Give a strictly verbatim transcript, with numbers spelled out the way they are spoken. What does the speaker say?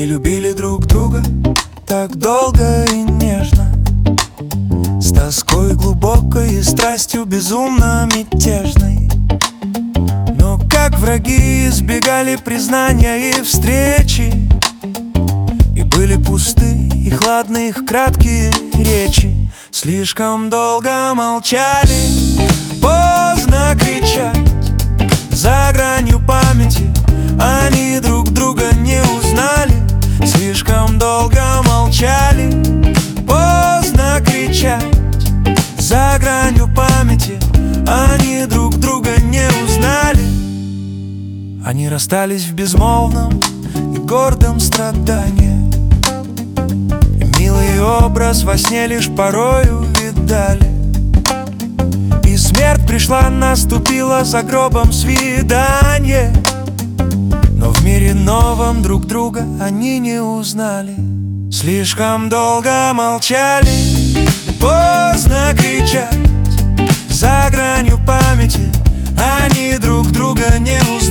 Они любили друг друга так долго и нежно, с тоской глубокой и страстью безумно мятежной. Но как враги избегали признания и встречи, и были пусты и хладны их краткие речи. Слишком долго молчали, поздно кричать. За гранью памяти они друг друга не узнали. Слишком долго молчали, поздно кричать. За гранью памяти они друг друга не узнали. Они расстались в безмолвном и гордом страдании, и милый образ во сне лишь порою видали. И смерть пришла, наступила за гробом свидание, но в мире новом друг друга они не узнали. Слишком долго молчали, поздно кричать. За гранью памяти они друг друга не узнали.